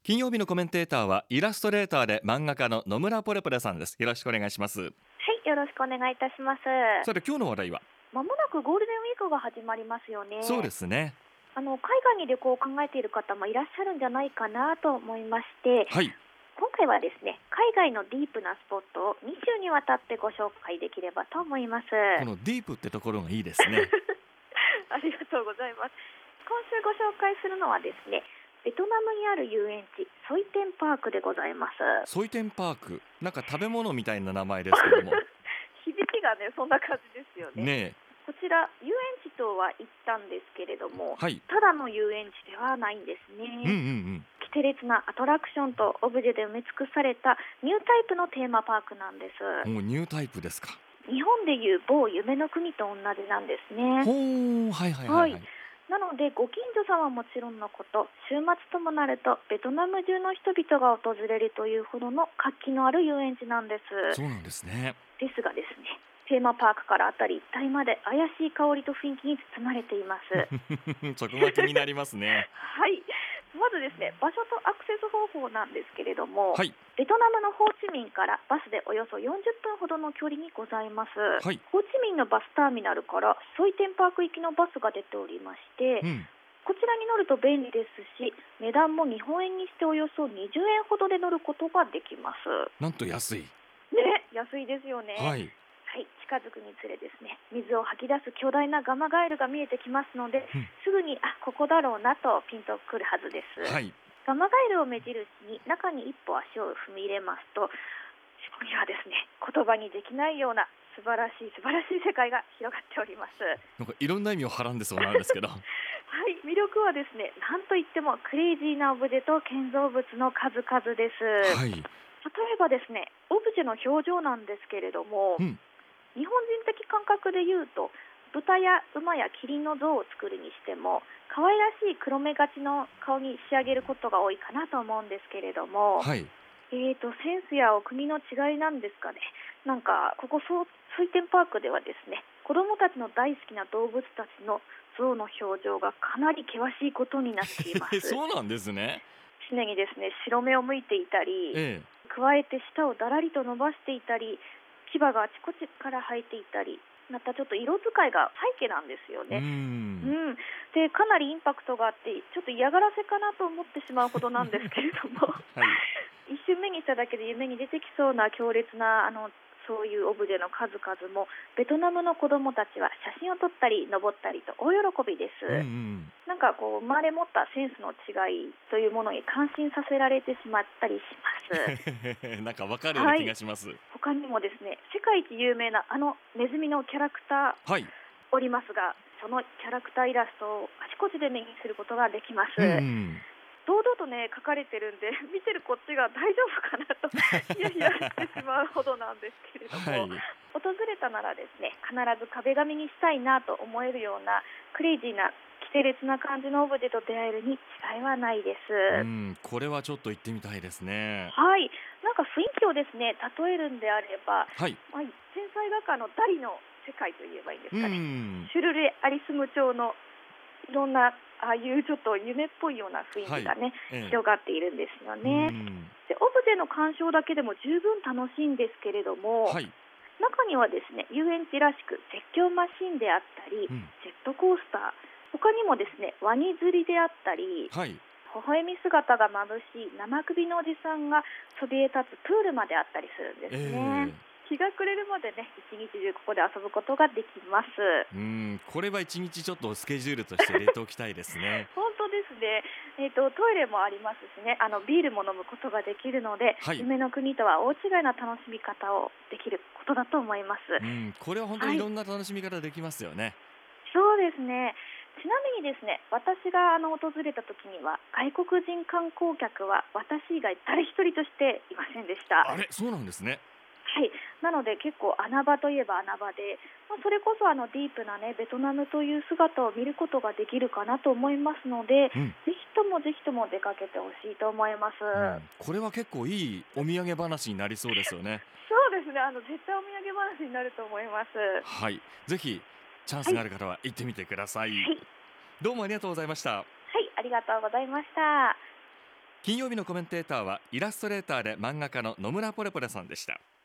金曜日のコメンテーターはイラストレーターで漫画家の野村ポレポレさんです。よろしくお願いします。 はい、よろしくお願いいたします。 さて今日の話題は？ まもなくゴールデンウィークが始まりますよね。 そうですね。 海外に旅行を考えている方もいらっしゃるんじゃないかなと思いまして、 はい。 今回はですね、海外のディープなスポットを2週にわたってご紹介できればと思います。 このディープってところがいいですね。 ありがとうございます。今週ご紹介するのはですね、ベトナムにある遊園地ソイテンパークでございます。 ソイテンパーク、なんか食べ物みたいな名前ですけども響きがね、そんな感じですよね。 ねこちら遊園地とは言ったんですけれども、 はい。 ただの遊園地ではないんですうんうんうね。 ん。 キテレツなアトラクションとオブジェで埋め尽くされたニュータイプのテーマパークなんです。 もうニュータイプですか。 日本でいう某夢の国と同じなんですね。 ほー、はいはいはいはい。 なのでご近所さんはもちろんのこと、週末ともなるとベトナム中の人々が訪れるというほどの活気のある遊園地なんです。 そうなんですね。 ですがですね、テーマパークからあたり一帯まで怪しい香りと雰囲気に包まれています。 そこが気になりますね。 はい、まずですね、場所とアクセス方法なんですけれども、 はいベトナムのホーチミンからバスでおよそ40分ほどの距離にございます。 はい。 ホーチミンのバスターミナルからソイテンパーク行きのバスが出ておりまして、 うん。 こちらに乗ると便利ですし、値段も日本円にしておよそ20円ほどで乗ることができます。 なんと安い。 ね、安いですよね。 はい。 はい、近づくにつれですね、水を吐き出す巨大なガマガエルが見えてきますので、 うんすぐにここだろうなとピンとくるはずです。 はい。 ガマガエルを目印に中に一歩足を踏み入れますと、そこにはですね、言葉にできないような素晴らしい世界が広がっております。 なんかいろんな意味をはらんでそうなんですけど。 はい、魅力はですね、なんといってもクレイジーなオブジェと建造物の数々です。 はい。 例えばですね、オブジェの表情なんですけれども、 うん。 日本人的感覚で言うと、豚や馬やキリンの像を作るにしても可愛らしい黒目がちの顔に仕上げることが多いかなと思うんですけれども、 はい。 センスやお国の違いなんですかね。なんかここソイテンパークではですね、子どもたちの大好きな動物たちの像の表情がかなり険しいことになっています。 そうなんですね。 常にですね、白目を向いていたり、 え加えて舌をだらりと伸ばしていたり、牙があちこちから生えていたり、またちょっと色使いがサイケなんですよえ。うね。 ん。 でかなりインパクトがあって、ちょっと嫌がらせかなと思ってしまうほどなんですけれどもはい。 一瞬目にしただけで夢に出てきそうな強烈なそういうオブジェの数々も、ベトナムの子どもたちは写真を撮ったり登ったりと大喜びでうんうす。 ん。 なんかこう生まれ持ったセンスの違いというものに感心させられてしまったりします。 なんかわかるような気がします。 他にもですね、世界一有名なネズミのキャラクターはい。 おりますが、そのキャラクターイラストをあちこちで目にすることができます。 うんうん。 堂々とね描かれてるんで、見てるこっちが大丈夫かなとヒヤヒヤしてしまうほどなんですけれども、 はい。 訪れたならですね、必ず壁紙にしたいなと思えるようなクレイジーな奇天烈な感じのオブジェと出会えるに違いはないでうす。 ん、これはちょっと行ってみたいですね。 はい、なんか雰囲気をですね例えるんであれば、 はい。 天才画家のダリの世界といえばいいんですうかね。 ん。 シュルレアリスム調のいろんなああいうちょっと夢っぽいような雰囲気がね、 ええ。 広がっているんですようね。 ん。 でオブジェの鑑賞だけでも十分楽しいんですけれども、 はい。 中にはですね遊園地らしく絶叫マシンであったり、 うん。 ジェットコースター、他にもですねワニ釣りであったり、 はい。 微笑み姿が眩しい生首のおじさんがそびえ立つプールまであったりするんですね。 ええ。 日が暮れるまでね一日中ここで遊ぶことができます。 うん、これは一日ちょっとスケジュールとして入れておきたいですね。 本当ですね。トイレもありますしね、ビールも飲むことができるので、 はい。 夢の国とは大違いな楽しみ方をできることだと思います。 うん、これは本当にいろんな楽しみ方できますよね。 そうですね。ちなみにですね、私が訪れた時には外国人観光客は私以外誰一人としていませんでした。 あれ、そうなんですね。 はい、なので結構穴場といえば穴場で、それこそディープなねベトナムという姿を見ることができるかなと思いますので、 うん。 ぜひとも出かけてほしいと思います。 うん、これは結構いいお土産話になりそうですよね。 そうですね、絶対お土産話になると思います。 はい。ぜひチャンはい、 スがある方は行ってみてください。 はい、 どうもありがとうございました。 はい、ありがとうございました。 金曜日のコメンテーターはイラストレーターで漫画家の野村ポレポレさんでした。